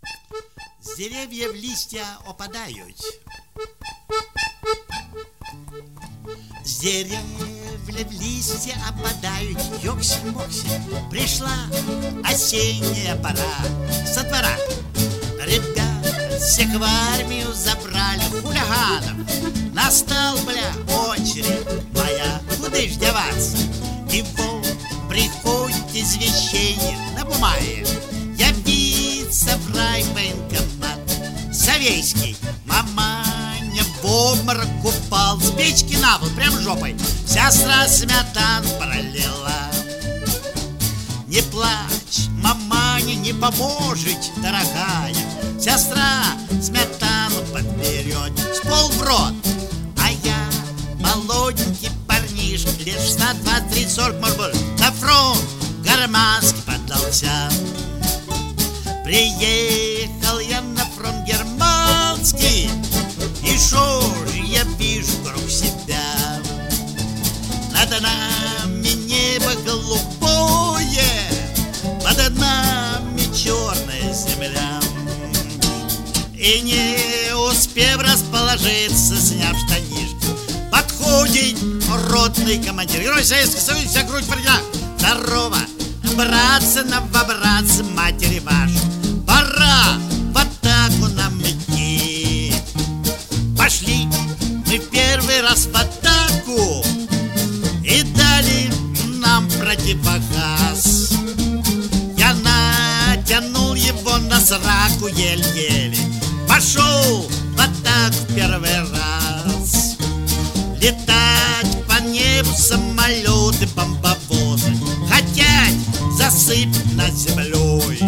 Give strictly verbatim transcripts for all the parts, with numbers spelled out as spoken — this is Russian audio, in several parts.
З деревьев листья опадают. С деревьев листья опадают, ёкси-мокси. Пришла осенняя пора. Со двора ребят всех в армию забрали, хулиганов. Настал, бля, очередь моя, куда ж деваться? И вот приходит извещение на бумаге: явиться в райвоенкомат. Совейский, маманя в обморок упал, с печки на пол, прям жопой сестра сметану пролила. Не плачь, маманя не поможет, дорогая. Сестра сметану подберет, с пол в рот. А я, молоденький парнишка, лет шестнадцать, двадцать, тридцать, сорок, может быть, на фронт германский подался. Приехал я на фронт германский, и шо же я вижу вокруг себя? Над нами небо голубое, под нами черная земля. И не успев расположиться, сняв штанишки, подходит ротный командир. Герой Советского Союза, вся грудь подняла. Здорово, братцы, новобратцы, матери ваши, пора в атаку нам идти. Пошли мы в первый раз в атаку, и дали нам противогаз. Я натянул его на сраку еле-еле, пошел в атаку первый раз. Летать по небу самолеты, бомбовозы хотят засыпать над землей.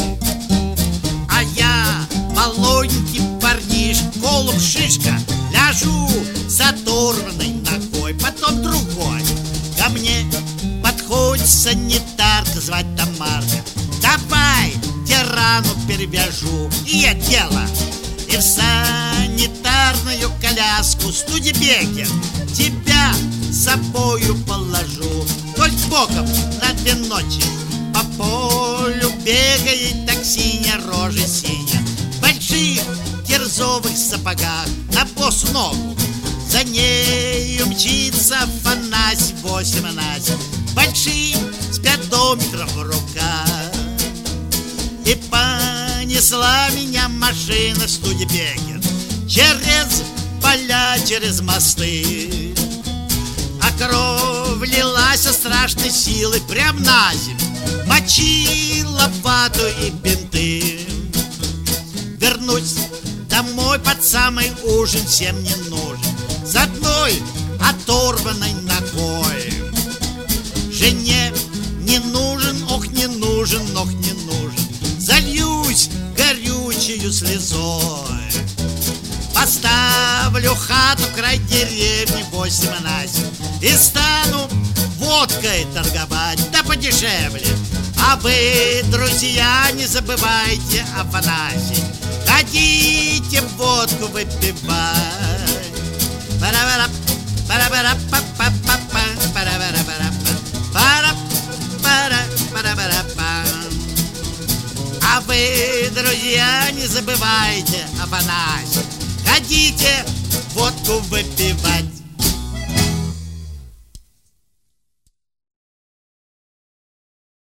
А я, молоденький парнишка, голубь шишка, ляжу с оторванной ногой. Потом другой ко мне подходит санитарка, звать Тамарка. Давай тирану перевяжу, и я дело. И в санитарную коляску Студебекер тебя с собою положу. Только боком на две ночи по полю бегает, так синяя рожа синяя, в больших кирзовых сапогах на босу ногу. За нею мчится Афанасий восемнадцать, большим спидометром в руках. И понесла меня машина Студебекер через поля, через мосты. А кровь лилась со страшной силой прям на землю, мочила вату и бинты. Вернусь домой под самый ужин всем не нужен, с одной оторванной ногой. Жене не нужен, ох, не нужен, ох, не нужен, зальюсь горючей слезой. Поставлю хату край деревни восемнадцать и стану водкой торговать, да подешевле. А вы, друзья, не забывайте, Афанасий, ходите водку выпивать. Пара-пара, пара-пара, па-па-па-па, пара-пара-пара, пара-пара, пара-пара-па. А вы, друзья, не забывайте, Афанасий, ходите водку выпивать.